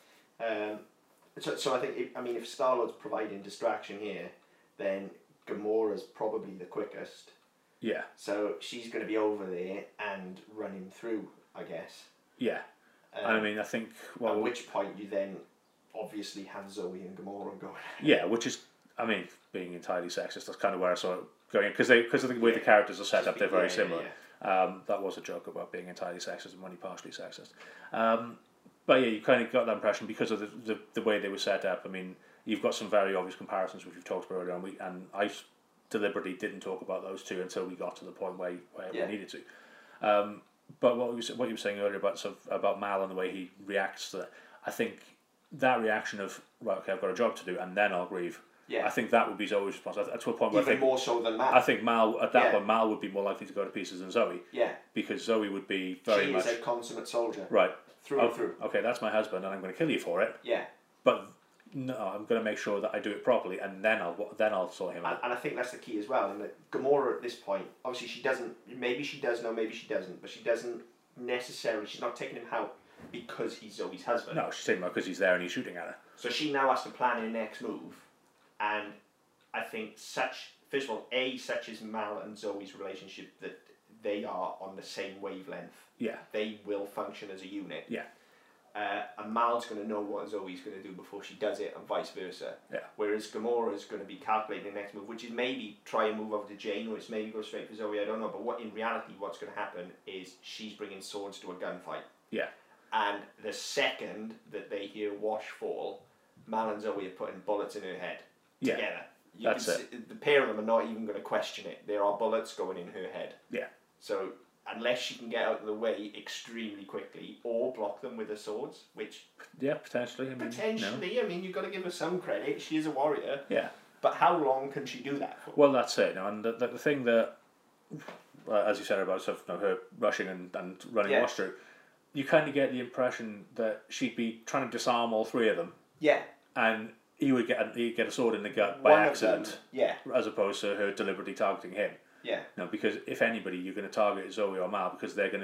So I think if Star-Lord's providing distraction here, then Gamora's probably the quickest. Yeah. So she's going to be over there and running through, I guess. Yeah. I mean, I think... At which point you then obviously have Zoe and Gamora going. Yeah, which is, I mean, being entirely sexist, that's kind of where I saw it going, because of the way the characters are set up, they're very similar. Yeah. That was a joke about being entirely sexist and only partially sexist. But yeah, you kind of got that impression because of the way they were set up. I mean, you've got some very obvious comparisons which we've talked about earlier, and I deliberately didn't talk about those two until we got to the point where we needed to. But what you were saying earlier about Mal and the way he reacts to that, I think that reaction of, right, okay, I've got a job to do, and then I'll grieve. Yeah. I think that would be Zoe's response. To a point where even more so than Mal. I think Mal at that point, Mal would be more likely to go to pieces than Zoe. Yeah. Because Zoe would be very much. She is a consummate soldier. Right. Through and through. Okay, that's my husband, and I'm going to kill you for it. Yeah. But no, I'm going to make sure that I do it properly, and then I'll sort him out. And I think that's the key as well. And Gamora at this point, obviously she doesn't. Maybe she does know, maybe she doesn't. But she doesn't necessarily. She's not taking him out because he's Zoe's husband. No, she's taking him out because he's there and he's shooting at her. So she now has to plan her next move, and I think first of all, such is Mal and Zoe's relationship that they are on the same wavelength. Yeah. They will function as a unit. Yeah. And Mal's going to know what Zoe's going to do before she does it, and vice versa. Yeah. Whereas Gamora's going to be calculating the next move, which is maybe try and move over to Jane, or it's maybe go straight for Zoe. I don't know. But in reality, what's going to happen is she's bringing swords to a gunfight. Yeah. And the second that they hear Wash fall, Mal and Zoe are putting bullets in her head together. That's it. The pair of them are not even going to question it. There are bullets going in her head. Yeah. So unless she can get out of the way extremely quickly or block them with her swords, which... Yeah, potentially. I mean, you've got to give her some credit. She is a warrior. Yeah. But how long can she do that for? Well, that's it. And the thing that, as you said about her rushing and running Wash through, you kind of get the impression that she'd be trying to disarm all three of them. Yeah. And he'd get a sword in the gut by accident. Yeah. As opposed to her deliberately targeting him. Yeah. No, because if anybody, you're going to target Zoe or Mal because they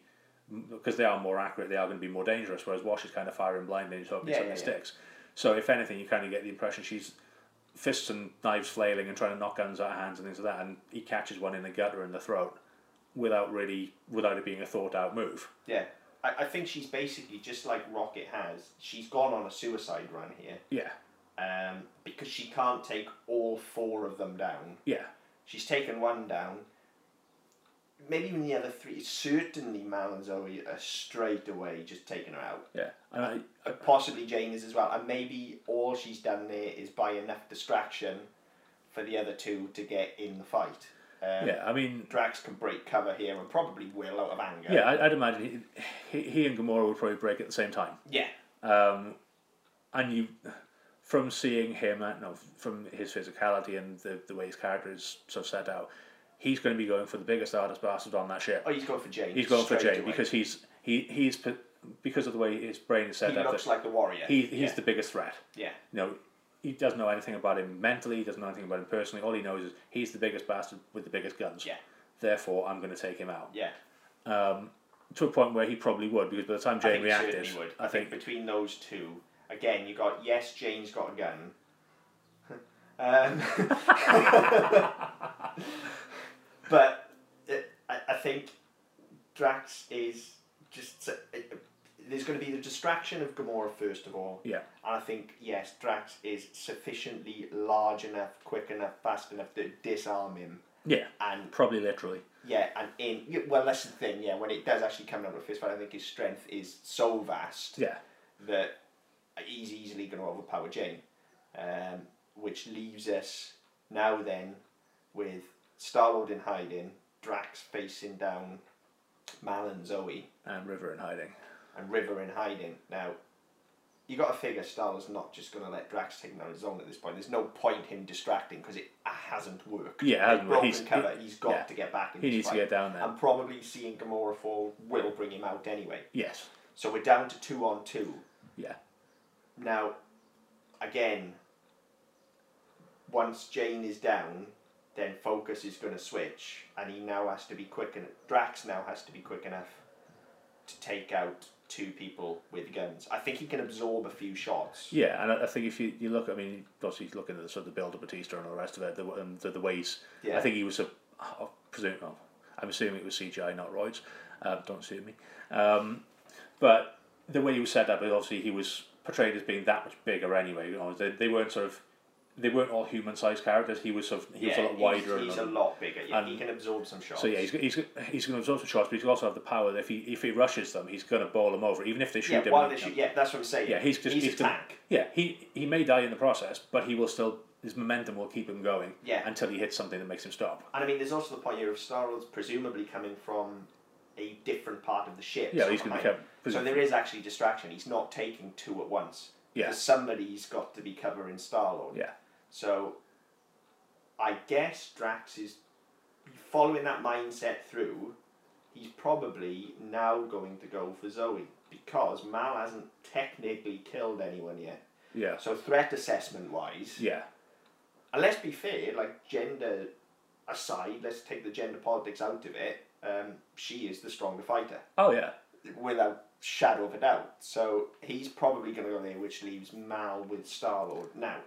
are more accurate, they are going to be more dangerous, whereas Wash is kind of firing blindly and hoping something sticks. So if anything, you kind of get the impression she's fists and knives flailing and trying to knock guns out of hands and things like that, and he catches one in the gut or in the throat without it being a thought out move. Yeah. I think she's basically, just like Rocket has, she's gone on a suicide run here. Yeah. Because she can't take all four of them down. Yeah. She's taken one down. maybe even the other three, certainly Mal and Zoe are straight away just taking her out. Yeah. And possibly Jane is as well. And maybe all she's done there is buy enough distraction for the other two to get in the fight. Yeah, I mean... Drax can break cover here and probably will out of anger. Yeah, I'd imagine he and Gamora would probably break at the same time. Yeah. And you... From seeing him, from his physicality and the way his character is sort of set out, he's going to be going for the biggest artist bastard on that ship. Oh, he's going for Jane. He's going for Jane because he's because of the way his brain is set up. He looks like the warrior. He's the biggest threat. Yeah. He doesn't know anything about him mentally. He doesn't know anything about him personally. All he knows is he's the biggest bastard with the biggest guns. Yeah. Therefore, I'm going to take him out. Yeah. To a point where he probably would, because by the time Jane reacted, I think between those two, again, you got Jane's got a gun. But I think Drax is just... there's going to be the distraction of Gamora first of all. Yeah. And I think, yes, Drax is sufficiently large enough, quick enough, fast enough to disarm him. Yeah. And probably literally. Yeah, and that's the thing, yeah, when it does actually come down to a fist fight, I think his strength is so vast that he's easily going to overpower Jane. Which leaves us now then with Star-Lord in hiding, Drax facing down Mal and Zoe. And River in hiding. Now, you got to figure Star-Lord's not just going to let Drax take him on his own at this point. There's no point him distracting because it hasn't worked. Yeah, he's got to get back in He needs to get down there. And probably seeing Gamora fall will bring him out anyway. Yes. So we're down to 2-on-2. Yeah. Now, again, once Jane is down, then focus is going to switch, and he now has to be quick, and Drax now has to be quick enough to take out two people with guns. I think he can absorb a few shots. Yeah, and I think if you look, I mean, obviously he's looking at the sort of the build of Batista and all the rest of it, the ways. Yeah. I think he was I'm assuming it was CGI, not roids. Don't sue me. But the way he was set up, obviously he was portrayed as being that much bigger anyway. They weren't all human-sized characters. He was a lot wider. He's a lot bigger. Yeah, he can absorb some shots. So yeah, he's going to absorb some shots, but he's also have the power that if he rushes them, he's going to bowl them over, even if they shoot him. Yeah, that's what I'm saying. Yeah, he's a tank. Yeah, he may die in the process, but he will still. His momentum will keep him going. Yeah. Until he hits something that makes him stop. And I mean, there's also the point here of Star-Lord's presumably coming from a different part of the ship. Yeah, he's going to be. So there is actually distraction. He's not taking two at once. Yeah. Because somebody's got to be covering Star-Lord. Yeah. So, I guess Drax is following that mindset through. He's probably now going to go for Zoe because Mal hasn't technically killed anyone yet. Yeah. So threat assessment wise. Yeah. And let's be fair, like gender aside, let's take the gender politics out of it. She is the stronger fighter. Oh yeah. Without shadow of a doubt. So he's probably going to go there, which leaves Mal with Star-Lord. Now,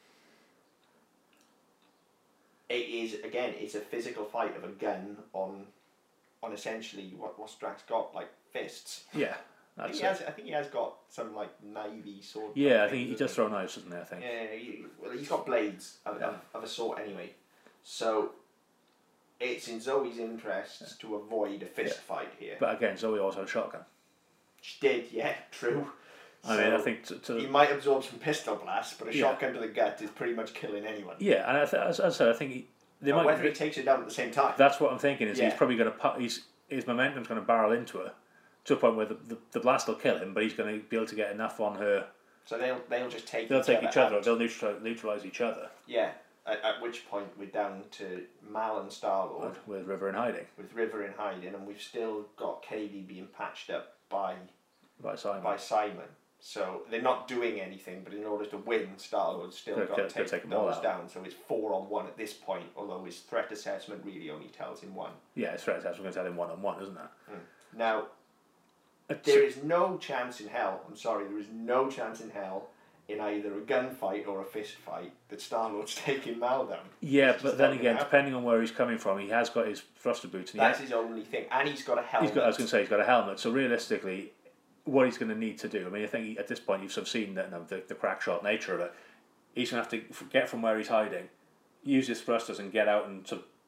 it's a physical fight of a gun on essentially what's Drax got, like fists. Yeah, I think he has got some like knivey sword. Yeah, I think he does throw knives, doesn't he? I think. Yeah, he's got blades of a sort anyway. So it's in Zoe's interests to avoid a fist fight here. But again, Zoe also had a shotgun. She did, yeah, true. I mean, I think he might absorb some pistol blasts, but a shotgun to the gut is pretty much killing anyone. Yeah, and as I said, I think whether he takes it down at the same time. That's what I'm thinking. Is he's probably going to his momentum's going to barrel into her to a point where the blast will kill him, but he's going to be able to get enough on her. So they'll just take. They'll take each other. They'll neutralize each other. Yeah. At which point we're down to Mal and Star-Lord with River in hiding. And we've still got Katie being patched up by Simon. So they're not doing anything, but in order to win, Star-Lord's still got to take those down. So it's 4-on-1 at this point, although his threat assessment really only tells him 1. Yeah, his threat assessment going to tell him 1-on-1, isn't it? Now, there is no chance in hell, there is no chance in hell in either a gunfight or a fist fight that Star-Lord's taking Mal down. Yeah, but then again, depending on where he's coming from, he has got his thruster boots. That's his only thing. And he's got a helmet. I was going to say, he's got a helmet. So realistically, what he's going to need to do, I mean, I think at this point you've sort of seen that the crack shot nature of it. He's going to have to get from where he's hiding, use his thrusters and get out and sort of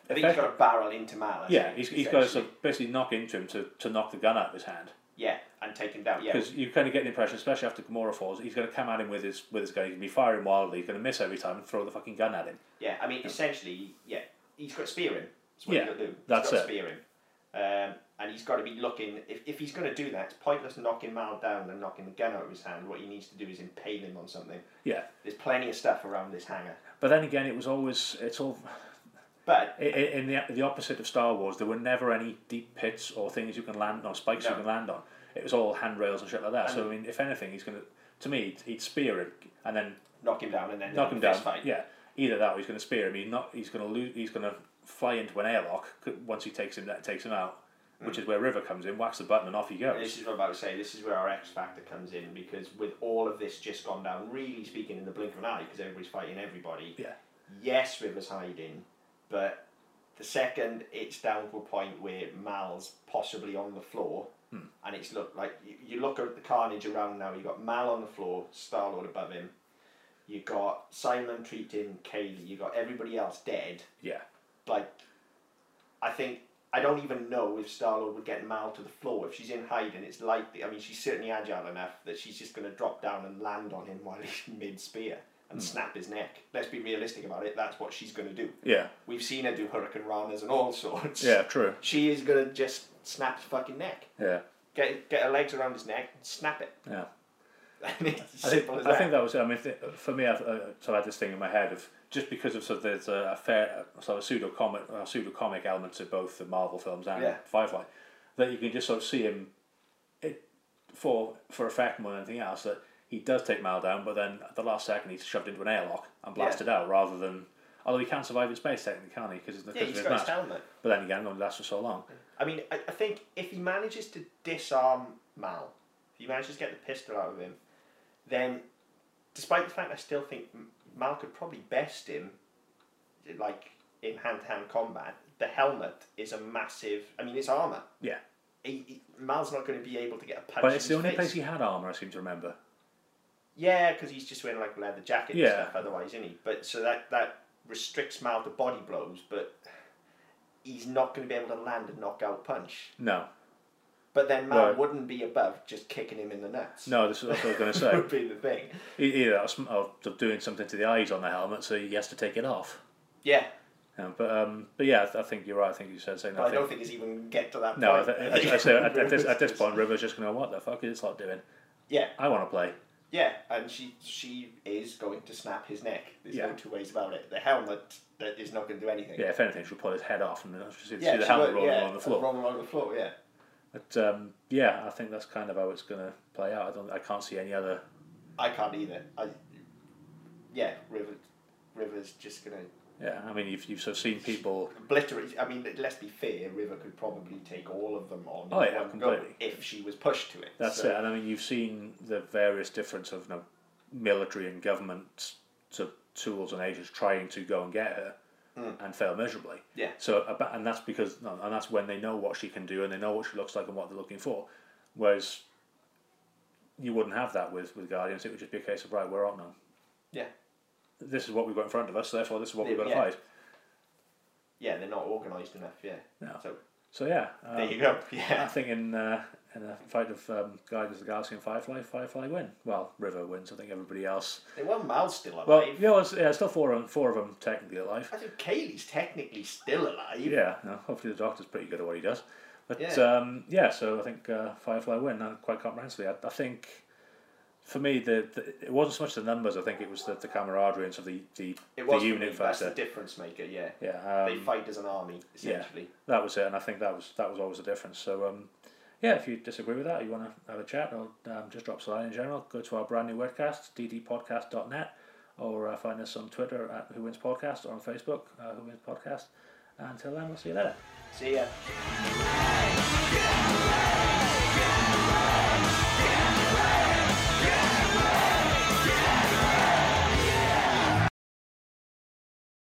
I think he's got to barrel into Mal. Yeah, he's got to sort of basically knock into him to knock the gun out of his hand. Yeah, and take him down. Yeah, because you kind of get the impression, especially after Gamora falls, he's going to come at him with his gun. He's going to be firing wildly. He's going to miss every time and throw the fucking gun at him. Yeah, I mean, essentially, he's got to spear him. That's what he's got to do. That's it. Spear him. And he's got to be looking. If he's going to do that, it's pointless knocking Mal down and knocking the gun out of his hand. What he needs to do is impale him on something. Yeah. There's plenty of stuff around this hangar. But then again, it's all. But in the opposite of Star Wars, there were never any deep pits or things you can land on, spikes you can land on. It was all handrails and shit like that. So I mean, if anything, he's going to me, he'd spear him and then knock him down and then knock him down. Fight. Yeah, either that or he's going to spear him. He's going to fly into an airlock once he takes him out. Which is where River comes in, whacks the button, and off he goes. This is what I'm about to say. This is where our X factor comes in, because with all of this just gone down, really speaking, in the blink of an eye, because everybody's fighting everybody. Yeah. Yes, River's hiding, but the second it's down to a point where Mal's possibly on the floor, and it's you look at the carnage around now. You got Mal on the floor, Star-Lord above him. You got Simon treating Kaylee. You got everybody else dead. Yeah. I don't even know if Star-Lord would get Mal to the floor. If she's in hiding, it's likely. I mean, she's certainly agile enough that she's just going to drop down and land on him while he's mid-spear and snap his neck. Let's be realistic about it. That's what she's going to do. Yeah. We've seen her do Hurricane Ranas and all sorts. Yeah, true. She is going to just snap his fucking neck. Yeah. Get her legs around his neck and snap it. Yeah. It's simple as that. I think that was. I mean, for me, I had this thing in my head of just because of sort of there's a fair sort of pseudo comic element to both the Marvel films and Firefly, that you can just sort of see him, for effect more than anything else, that he does take Mal down, but then at the last second he's shoved into an airlock and blasted out rather than. Although he can't survive in space technically, can't he? Because he's got his helmet. But then again, it only lasts for so long. I mean, I think if he manages to disarm Mal, if he manages to get the pistol out of him, then, despite the fact I still think Mal could probably best him, in hand-to-hand combat, the helmet is a massive. I mean, it's armour. Yeah. Mal's not going to be able to get a punch. But it's in the only face. place he had armour, I seem to remember. Yeah, because he's just wearing a leather jacket and stuff otherwise, isn't he? But so that restricts Mal to body blows, but he's not going to be able to land a knockout punch. No. But then Mal wouldn't be above just kicking him in the nuts. No, this is what I was going to say. That would be the thing. Either of doing something to the eyes on the helmet, so he has to take it off. Yeah. But yeah, I think you're right. I think you said saying. But I don't think it's even get to that point. No, I say at this point, River's just going, what the fuck is this lot doing? Yeah. I want to play. Yeah, and she is going to snap his neck. There's no two ways about it. The helmet that is not going to do anything. Yeah, if anything, she'll pull his head off and see the helmet rolling along the floor. Rolling along the floor, yeah. But I think that's kind of how it's going to play out. I can't see any other. I can't either. River's just going to. Yeah, I mean, you've sort of seen people obliterate. I mean, let's be fair. River could probably take all of them on. Oh yeah, completely. If she was pushed to it. That's it. And I mean, you've seen the various difference of military and government tools and agents trying to go and get her. And fail miserably. Yeah. So, and that's because, and that's when they know what she can do and they know what she looks like and what they're looking for. Whereas, you wouldn't have that with Guardians. It would just be a case of right, we're on now. Yeah. This is what we've got in front of us. Therefore, this is what we've got to fight. Yeah, they're not organised enough. Yeah. No. So yeah. There you go. Yeah. I think in a fight of Guardians of the Galaxy and Firefly win. Well, River wins. I think everybody else. Well, Mal's still alive. Well, still four of them technically alive. I think Kaylee's technically still alive. Yeah. No, hopefully the Doctor's pretty good at what he does. But so I think Firefly win quite comprehensively. I think for me it wasn't so much the numbers. I think it was the camaraderie and sort of the unit factor. That's the difference maker. Yeah. Yeah. They fight as an army essentially. Yeah, that was it, and I think that was always the difference. So. If you disagree with that, you want to have a chat, or just drop us a line in general, go to our brand new webcast, ddpodcast.net, or find us on Twitter at Who Wins Podcast, or on Facebook, Who Wins Podcast. Until then, we'll see you later. See ya.